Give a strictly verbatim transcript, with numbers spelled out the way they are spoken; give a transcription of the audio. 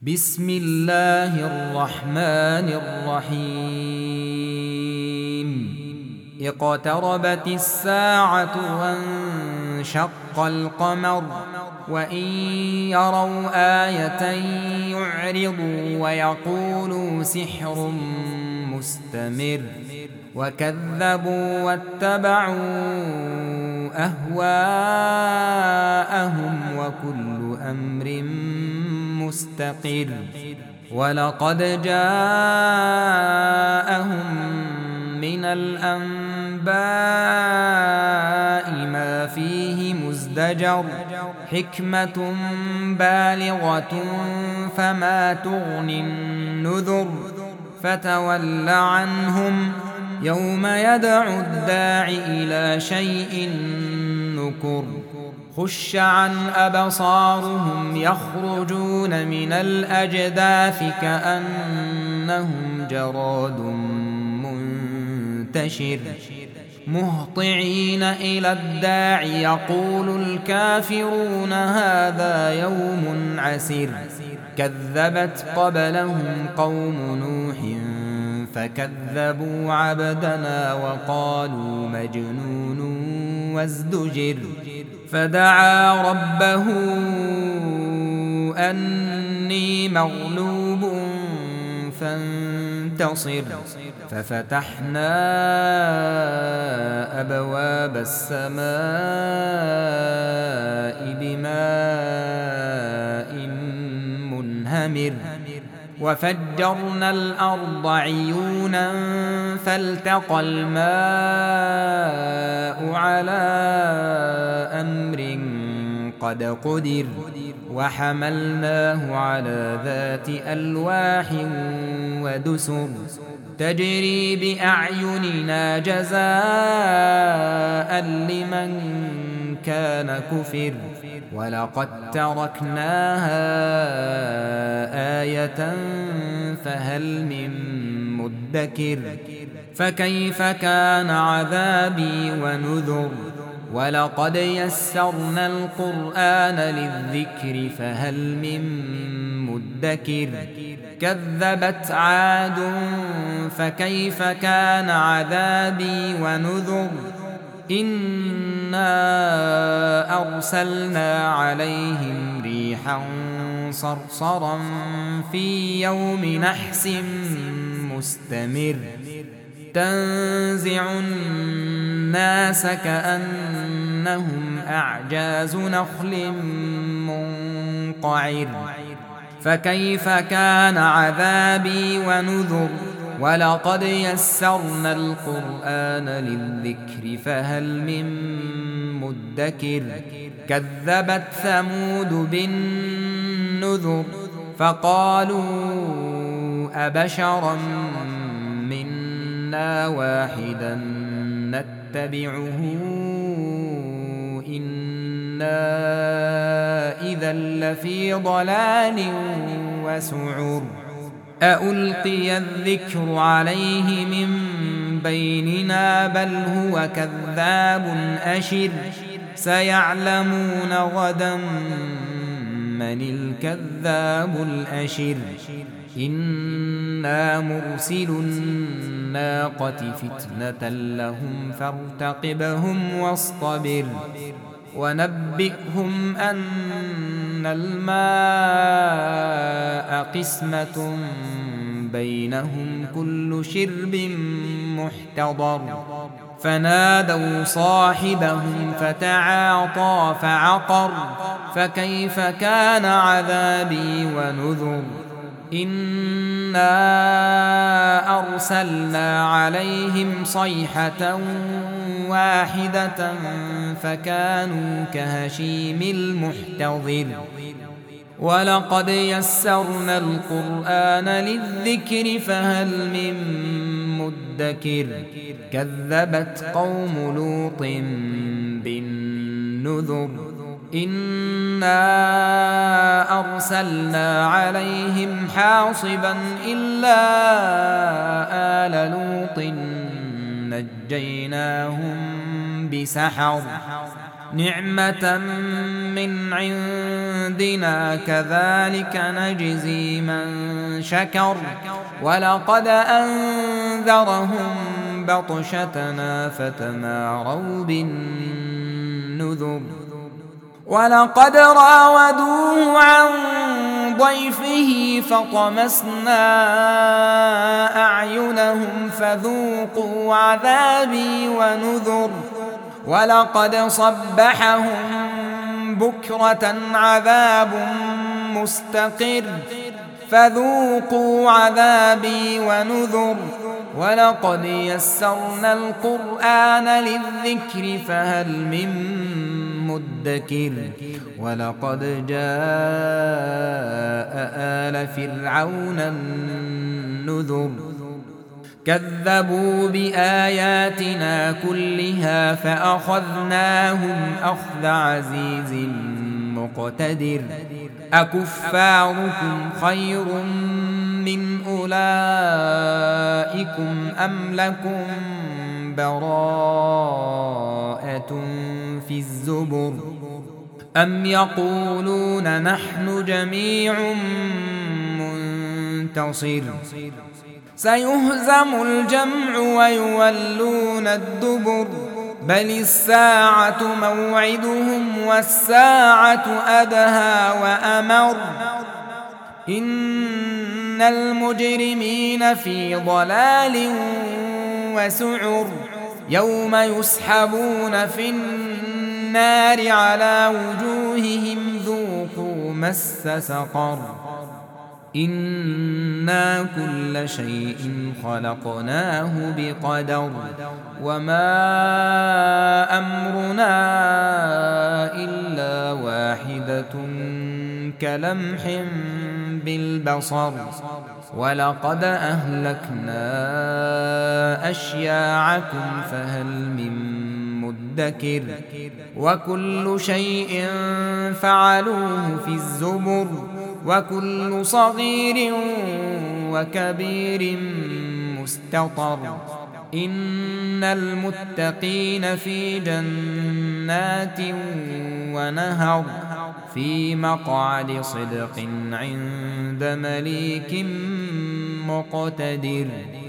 بسم الله الرحمن الرحيم اقتربت الساعة وانشق القمر وإن يروا آية يعرضوا ويقولوا سحر مستمر وكذبوا واتبعوا أهواءهم وكل أمر مستقر ولقد جاءهم من الأنباء ما فيه مزدجر حكمة بالغة فما تغني النذر فتول عنهم يوم يدعو الداع إلى شيء نكر خش عن أبصارهم يخرجون من الأجداث كأنهم جراد منتشر مهطعين إلى الداع يقول الكافرون هذا يوم عسر كذبت قبلهم قوم نوح فكذبوا عبدنا وقالوا مجنون وازدجر فدعا ربه أني مغلوب فانتصر ففتحنا أبواب السماء بماء منهمر وفجرنا الأرض عيونا فالتقى الماء على أمر قد قدر وحملناه على ذات ألواح ودسر تجري بأعيننا جزاء لمن كان كفر ولقد تركناها آية فهل من مدكر فكيف كان عذابي ونذر ولقد يسرنا القرآن للذكر فهل من مدكر كذبت عاد فكيف كان عذابي ونذر إنا أرسلنا عليهم ريحا صرصرا في يوم نحس مستمر تنزع الناس كأنهم أعجاز نخل منقعر فكيف كان عذابي ونذر ولقد يسرنا القرآن للذكر فهل من مدكر كذبت ثمود بالنذر فقالوا أبشرا منا واحدا نتبعه إنا إذا لفي ضلال وسعر أألقي الذكر عليه من بيننا بل هو كذاب أشر سيعلمون غدا من الكذاب الأشر إنا مرسل الناقة فتنة لهم فارتقبهم واصطبر ونبئهم أن الماء قسمة بينهم كل شرب محتضر فنادوا صاحبهم فتعاطى فعقر فكيف كان عذابي ونذر إنا أرسلنا عليهم صيحة واحدة فكانوا كهشيم المحتضر ولقد يسرنا القرآن للذكر فهل من مدكر كذبت قوم لوط بالنذر إنا أرسلنا عليهم حاصبا إلا آل لوط نجيناهم بسحر نعمة من عندنا كذلك نجزي من شكر ولقد أنذرهم بطشتنا فتماروا بالنذر ولقد راودوه عن ضيفه فطمسنا أعينهم فذوقوا عذابي ونذر ولقد صبحهم بكرة عذاب مستقر فذوقوا عذابي ونذر ولقد يسرنا القرآن للذكر فهل من مدكر ولقد جاء آل فرعون النذر كذبوا بآياتنا كلها فأخذناهم أخذ عزيز مقتدر أكفاركم خير من أولئكم أم لكم براءة في الزبر أم يقولون نحن جميع منتصر سيهزم الجمع ويولون الدبر بل الساعة موعدهم والساعة أدهى وأمر إن المجرمين في ضلال وسعر يوم يسحبون في النار على وجوههم ذوقوا مس سقر إنا كل شيء خلقناه بقدر وما أمرنا إلا واحدة كلمح بالبصر ولقد أهلكنا أشياعكم فهل من مدكر وكل شيء فعلوه في الزبر وكل صغير وكبير مستطر إن المتقين في جنات ونهر في مقعد صدق عند مليك مقتدر.